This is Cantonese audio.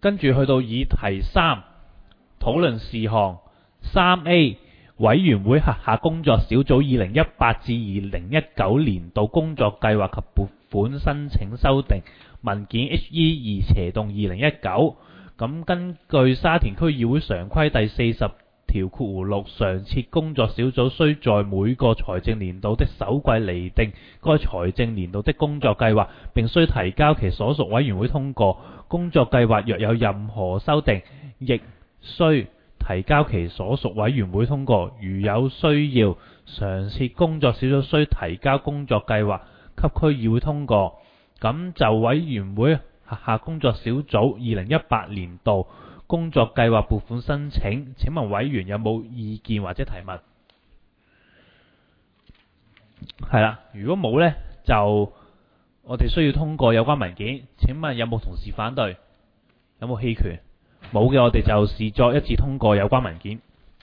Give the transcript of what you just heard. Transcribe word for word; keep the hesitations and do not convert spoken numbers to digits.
跟住去到議題三，討論事項。三 A 委員會轄下工作小組二零一八至二零一九年度工作計劃及撥款申請修訂文件 H E 二斜動二零一九。咁根據沙田區議會常規第四十條括弧六，常設工作小組須在每個財政年度的首季釐定該財政年度的工作計劃，並須提交其所屬委員會通過。工作計劃若有任何修訂，亦須提交其所屬委員會通過。如有需要，常設工作小組須提交工作計劃給區議會通過。咁就委員會轄下工作小組二零一八年度工作計劃撥款申請，請問委員有冇意見或者提問？係啦，如果冇呢，就我哋需要通過有關文件。請問有冇同事反對？有冇棄權？冇嘅，我哋就視作一致通過有關文件。